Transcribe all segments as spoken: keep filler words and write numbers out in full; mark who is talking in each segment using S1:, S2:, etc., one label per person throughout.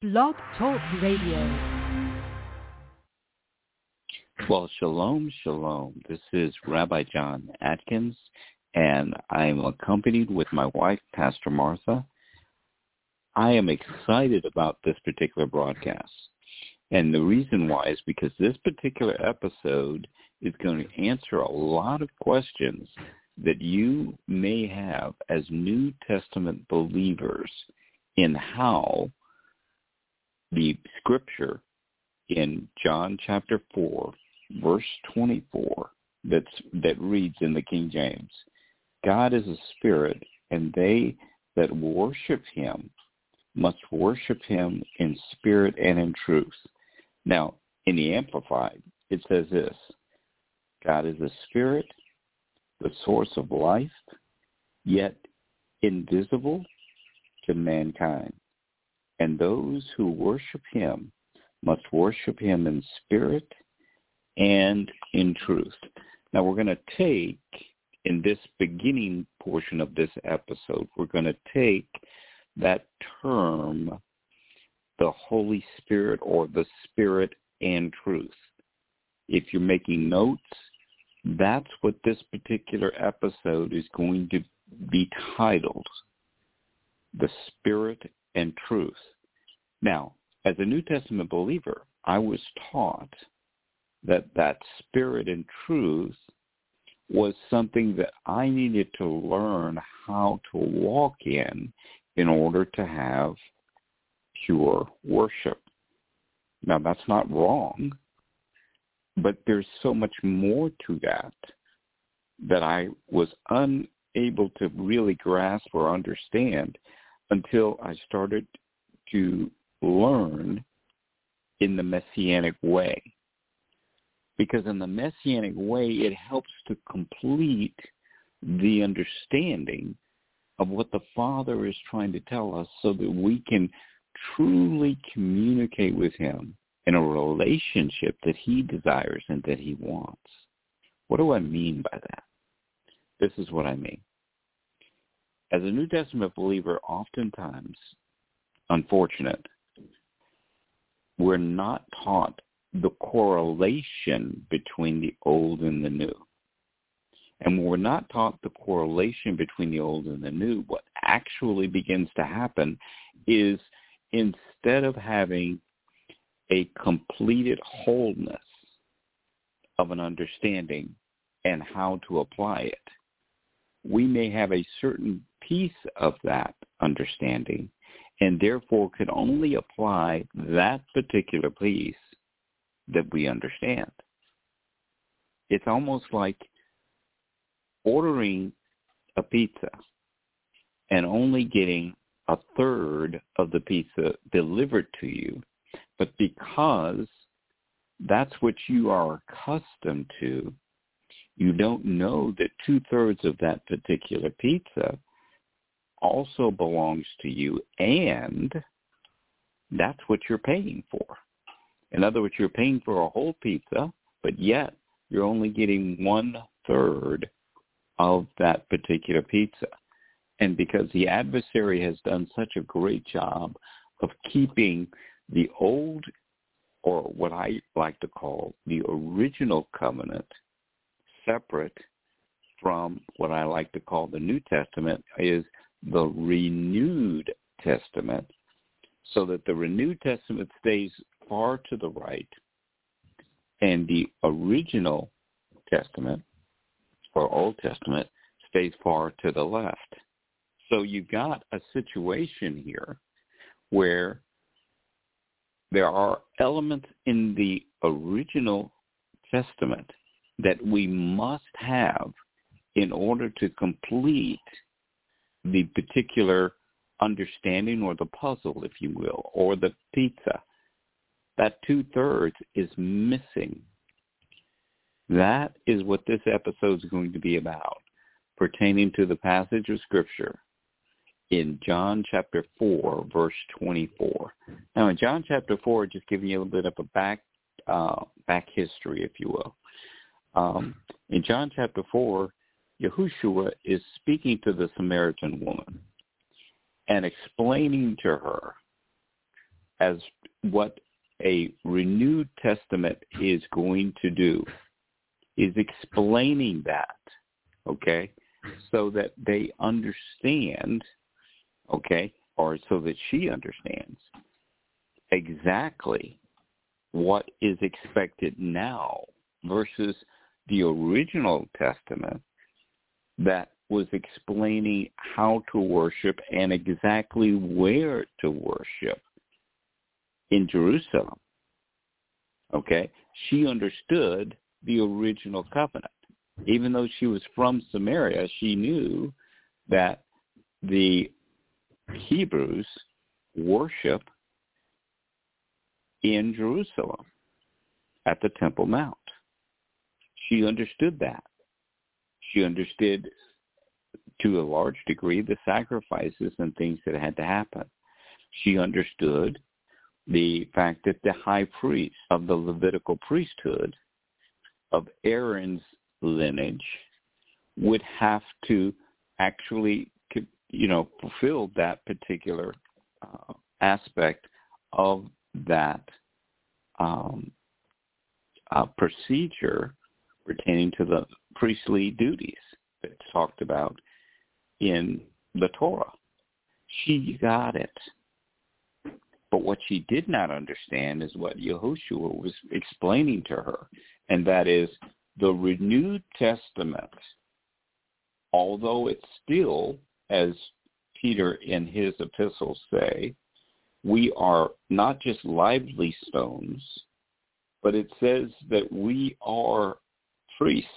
S1: Blog Talk Radio.
S2: Well, shalom, shalom. This is Rabbi John Atkins, and I am accompanied with my wife, Pastor Martha. I am excited about this particular broadcast, and the reason why is because this particular episode is going to answer a lot of questions that you may have as New Testament believers in how the scripture in John chapter four, verse twenty-four, that's, that reads in the King James, God is a spirit, and they that worship him must worship him in spirit and in truth. Now, in the Amplified, it says this, God is a spirit, the source of life, yet invisible to mankind. And those who worship him must worship him in spirit and in truth. Now we're going to take, in this beginning portion of this episode, we're going to take that term, the Holy Spirit or the Spirit and truth. If you're making notes, that's what this particular episode is going to be titled, The Spirit and Truth. Now, as a New Testament believer, I was taught that that spirit and truth was something that I needed to learn how to walk in in order to have pure worship. Now, that's not wrong, but there's so much more to that that I was unable to really grasp or understand until I started to learn in the Messianic way. Because in the Messianic way, it helps to complete the understanding of what the Father is trying to tell us so that we can truly communicate with him in a relationship that he desires and that he wants. What do I mean by that? This is what I mean. As a New Testament believer, oftentimes, unfortunate, we're not taught the correlation between the old and the new. And when we're not taught the correlation between the old and the new, what actually begins to happen is instead of having a completed wholeness of an understanding and how to apply it, we may have a certain piece of that understanding and therefore could only apply that particular piece that we understand. It's almost like ordering a pizza and only getting a third of the pizza delivered to you, but because that's what you are accustomed to, you don't know that two-thirds of that particular pizza also belongs to you, and that's what you're paying for. In other words, you're paying for a whole pizza, but yet you're only getting one-third of that particular pizza. And because the adversary has done such a great job of keeping the old, or what I like to call the original covenant, separate from what I like to call the New Testament, is the renewed testament, so that the renewed testament stays far to the right and the original testament or Old Testament stays far to the left. So you've got a situation here where there are elements in the original testament that we must have in order to complete the particular understanding or the puzzle, if you will, or the pizza. That two-thirds is missing. That is what this episode is going to be about, pertaining to the passage of Scripture in John chapter four, verse twenty-four. Now, in John chapter four, just giving you a little bit of a back uh, back history, if you will. Um, in John chapter four, Yahushua is speaking to the Samaritan woman and explaining to her as what a renewed testament is going to do, is explaining that, okay, so that they understand, okay, or so that she understands exactly what is expected now versus the original testament that was explaining how to worship and exactly where to worship in Jerusalem. Okay? She understood the original covenant. Even though she was from Samaria, she knew that the Hebrews worship in Jerusalem at the Temple Mount. She understood that. She understood to a large degree the sacrifices and things that had to happen. She understood the fact that the high priest of the Levitical priesthood of Aaron's lineage would have to actually, you know, fulfill that particular uh, aspect of that um, uh, procedure pertaining to the priestly duties that's talked about in the Torah. She got it. But what she did not understand is what Yehoshua was explaining to her, and that is the renewed testament, although it's still, as Peter in his epistles say, we are not just lively stones, but it says that we are priests.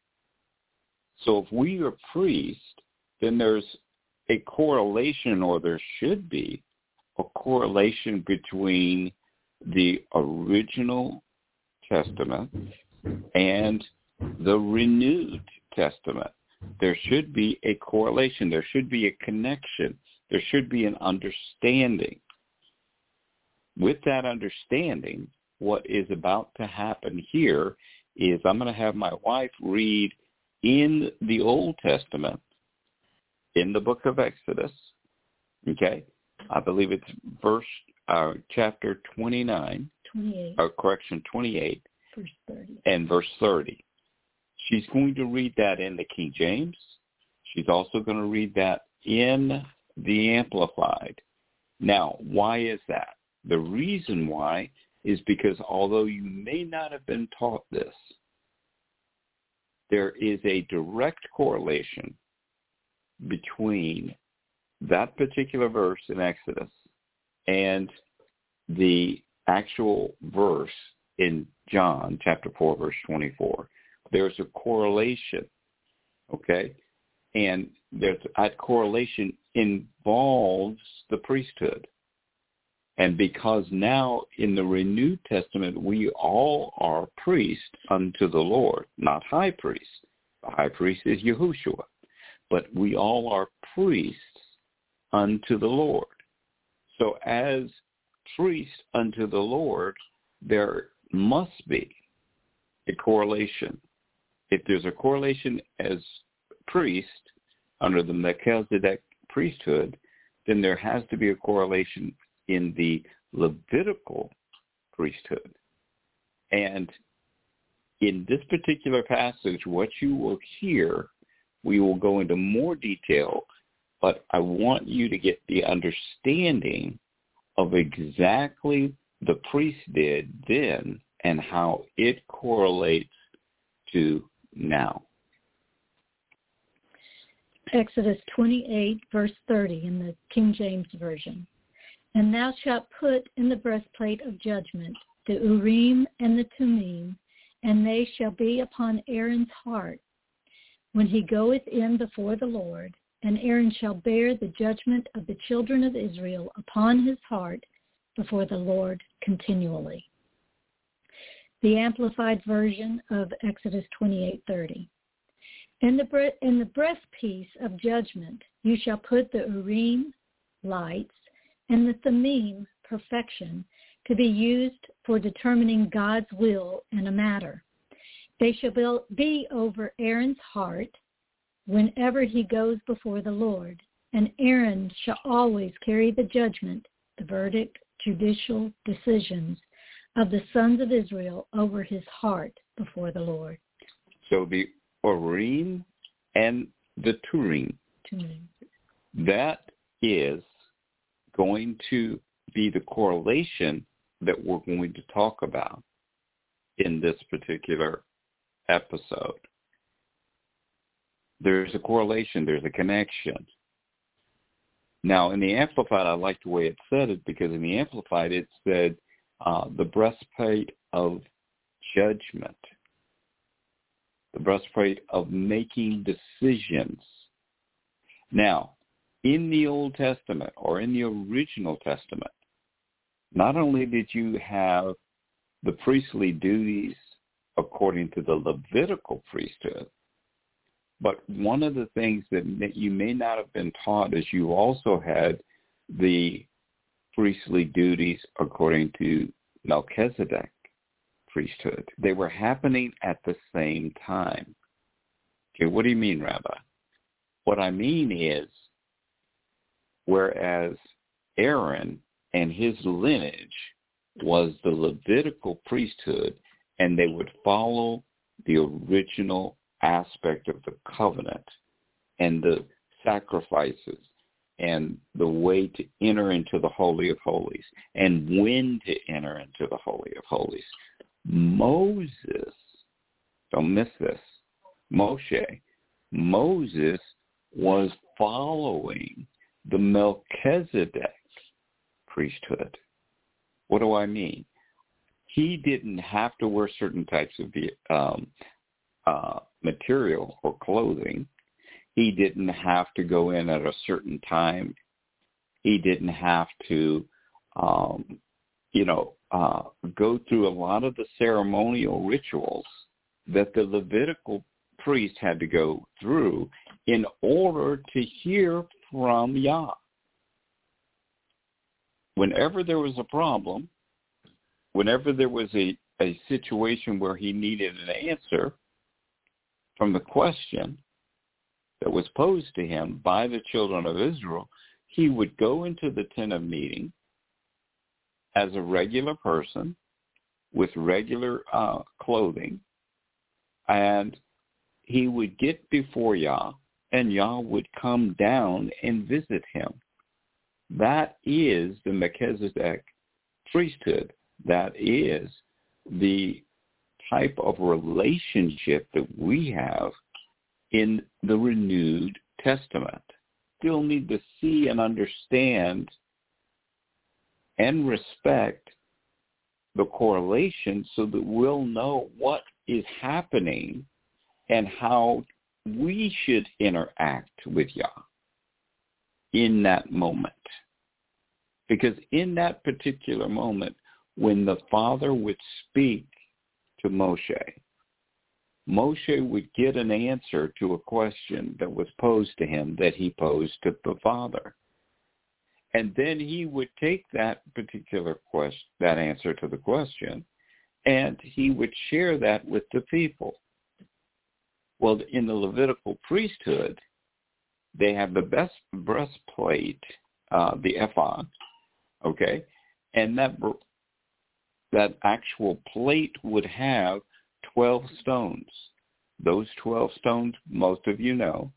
S2: So if we are priests, then there's a correlation, or there should be a correlation between the original testament and the renewed testament. There should be a correlation. There should be a connection. There should be an understanding. With that understanding, what is about to happen here is I'm going to have my wife read in the Old Testament, in the book of Exodus, okay? I believe it's verse, uh, chapter twenty-nine.
S1: twenty-eight.
S2: Or correction, twenty-eight.
S1: Verse thirty.
S2: And verse thirty. She's going to read that in the King James. She's also going to read that in the Amplified. Now, why is that? The reason why is because although you may not have been taught this, there is a direct correlation between that particular verse in Exodus and the actual verse in John chapter four, verse twenty-four. There's a correlation, okay? And there's, that correlation involves the priesthood. And because now in the renewed testament, we all are priests unto the Lord, not high priests. The high priest is Yahushua. But we all are priests unto the Lord. So as priests unto the Lord, there must be a correlation. If there's a correlation as priest under the Melchizedek priesthood, then there has to be a correlation in the Levitical priesthood. And in this particular passage, what you will hear, we will go into more detail, but I want you to get the understanding of exactly the priest did then and how it correlates to now.
S1: Exodus twenty-eight, verse thirty in the King James Version. And thou shalt put in the breastplate of judgment the Urim and the Thummim, and they shall be upon Aaron's heart when he goeth in before the Lord, and Aaron shall bear the judgment of the children of Israel upon his heart before the Lord continually. The Amplified Version of Exodus twenty-eight thirty. In the, bre- in the breastpiece of judgment you shall put the Urim, lights, and the Thummim, perfection, to be used for determining God's will in a matter. They shall be over Aaron's heart whenever he goes before the Lord, and Aaron shall always carry the judgment, the verdict, judicial decisions of the sons of Israel over his heart before the Lord.
S2: So the Urim and the Turim,
S1: Turim.
S2: that is going to be the correlation that we're going to talk about in this particular episode. There's a correlation, there's a connection. Now, in the Amplified, I like the way it said it, because in the Amplified it said uh, the breastplate of judgment, the breastplate of making decisions. Now, in the Old Testament, or in the original Testament, not only did you have the priestly duties according to the Levitical priesthood, but one of the things that you may not have been taught is you also had the priestly duties according to Melchizedek priesthood. They were happening at the same time. Okay, what do you mean, Rabbi? What I mean is, whereas Aaron and his lineage was the Levitical priesthood, and they would follow the original aspect of the covenant and the sacrifices and the way to enter into the Holy of Holies and when to enter into the Holy of Holies. Moses, don't miss this, Moshe, Moses was following the Melchizedek priesthood. What do I mean? He didn't have to wear certain types of um, uh, material or clothing. He didn't have to go in at a certain time. He didn't have to, um, you know, uh, go through a lot of the ceremonial rituals that the Levitical priest had to go through in order to hear from Yah. Whenever there was a problem, whenever there was a, a situation where he needed an answer from the question that was posed to him by the children of Israel, he would go into the tent of meeting as a regular person with regular uh, clothing, and he would get before Yah, and Yah would come down and visit him. That is the Melchizedek priesthood. That is the type of relationship that we have in the renewed Testament. Still need to see and understand and respect the correlation so that we'll know what is happening and how we should interact with Yah in that moment. Because in that particular moment, when the Father would speak to Moshe, Moshe would get an answer to a question that was posed to him that he posed to the Father. And then he would take that particular question, that answer to the question, and he would share that with the people. Well, in the Levitical priesthood, they have the best breastplate, uh, the ephod, okay, and that that actual plate would have twelve stones. Those twelve stones, most of you know,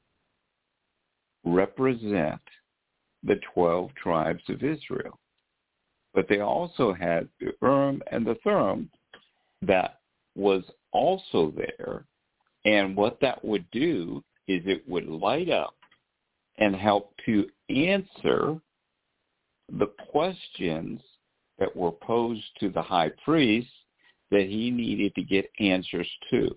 S2: represent the twelve tribes of Israel. But they also had the Urim and the Thummim that was also there. And what that would do is it would light up and help to answer the questions that were posed to the high priest that he needed to get answers to.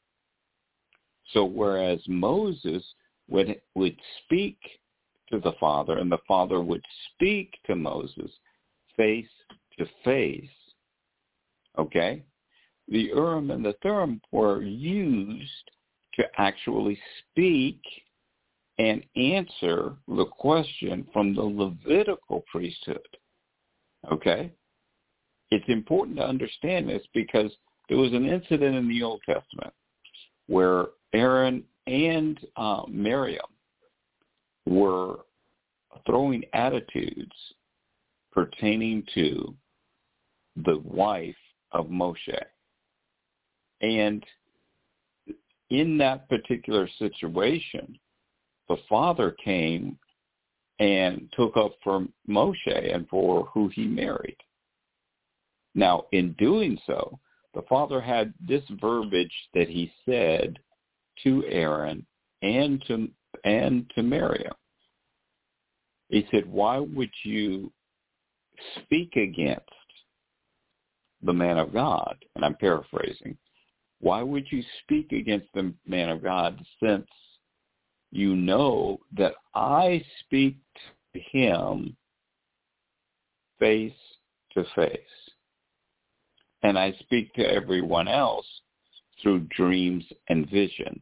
S2: So whereas Moses would, would speak to the Father, and the Father would speak to Moses face to face, okay, the Urim and the Thummim were used to actually speak and answer the question from the Levitical priesthood, okay? It's important to understand this because there was an incident in the Old Testament where Aaron and uh, Miriam were throwing attitudes pertaining to the wife of Moshe. And in that particular situation, the father came and took up for Moshe and for who he married. Now, in doing so, the father had this verbiage that he said to Aaron and to and to Miriam. He said, "Why would you speak against the man of God?" And I'm paraphrasing. Why would you speak against the man of God, since you know that I speak to him face to face, and I speak to everyone else through dreams and visions?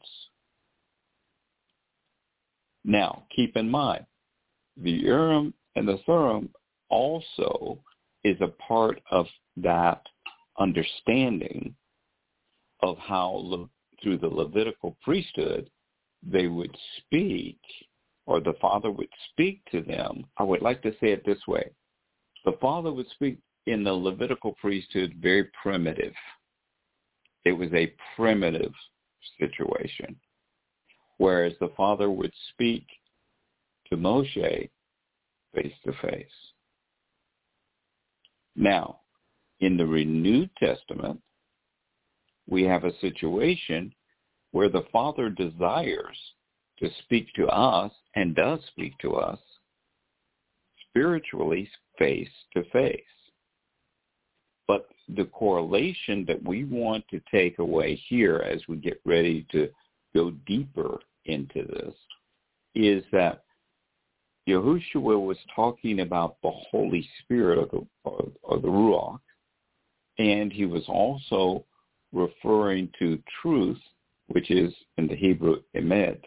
S2: Now, keep in mind, the Urim and the Thummim also is a part of that understanding of how, through the Levitical priesthood, they would speak, or the father would speak to them. I would like to say it this way. The father would speak in the Levitical priesthood very primitive. It was a primitive situation, whereas the father would speak to Moshe face to face. Now, in the Renewed Testament, we have a situation where the Father desires to speak to us and does speak to us spiritually face to face. But the correlation that we want to take away here as we get ready to go deeper into this is that Yahushua was talking about the Holy Spirit of the, or, or the Ruach, and he was also referring to truth, which is in the Hebrew emet.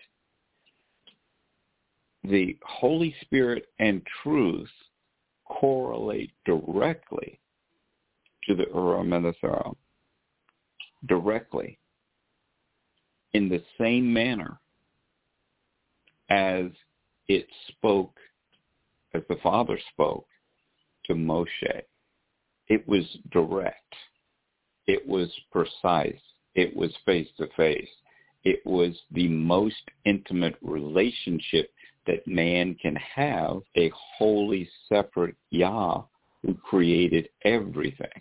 S2: The Holy Spirit and truth correlate directly to the Urim and the Thummim, directly, in the same manner as it spoke, as the Father spoke to Moshe. It was direct. It was precise. It was face-to-face. It was the most intimate relationship that man can have, a wholly separate Yah who created everything.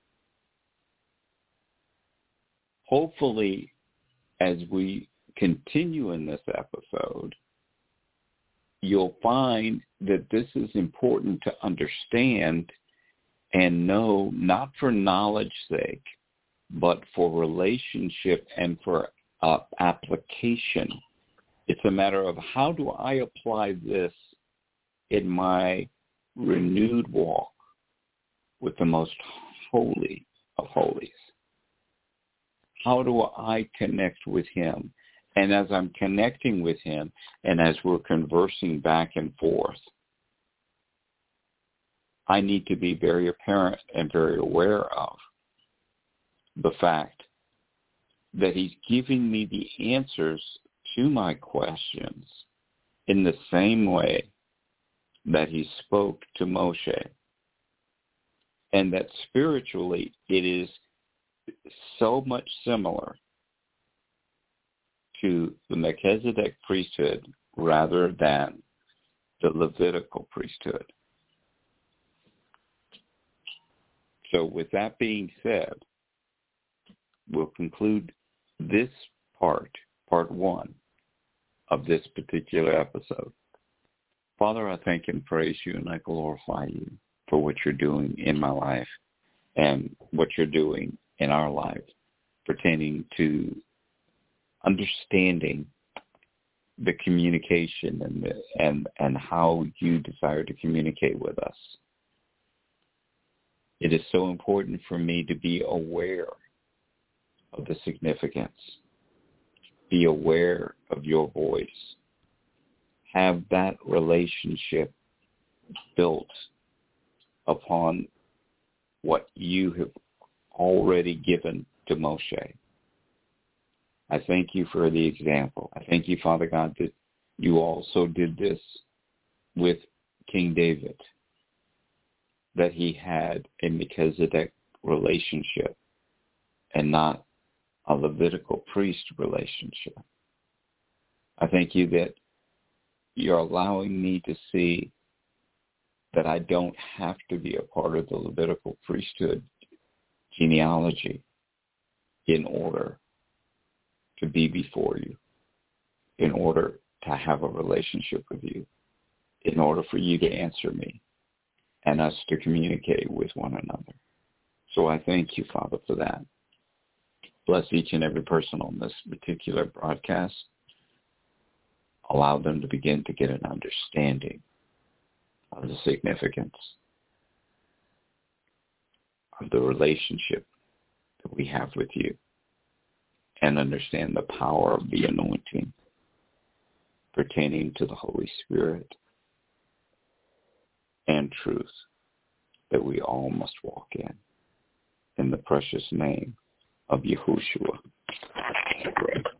S2: Hopefully, as we continue in this episode, you'll find that this is important to understand and know, not for knowledge's sake, but for relationship and for uh, application. It's a matter of, how do I apply this in my renewed walk with the most holy of holies? How do I connect with him? And as I'm connecting with him, and as we're conversing back and forth, I need to be very apparent and very aware of the fact that he's giving me the answers to my questions in the same way that he spoke to Moshe. And that spiritually it is so much similar to the Melchizedek priesthood rather than the Levitical priesthood. So with that being said, we'll conclude this part, part one of this particular episode. Father, I thank and praise you, and I glorify you for what you're doing in my life and what you're doing in our lives pertaining to understanding the communication and the, and and how you desire to communicate with us. It is so important for me to be aware of the significance, be aware of your voice, have that relationship built upon what you have already given to Moshe. I thank you for the example. I thank you, Father God, that you also did this with King David. that he had a Melchizedek relationship and not a Levitical priest relationship. I thank you that you're allowing me to see that I don't have to be a part of the Levitical priesthood genealogy in order to be before you, in order to have a relationship with you, in order for you to answer me and us to communicate with one another. So I thank you, Father, for that. Bless each and every person on this particular broadcast. Allow them to begin to get an understanding of the significance of the relationship that we have with you and understand the power of the anointing pertaining to the Holy Spirit and truth that we all must walk in. In the precious name of Yahushua.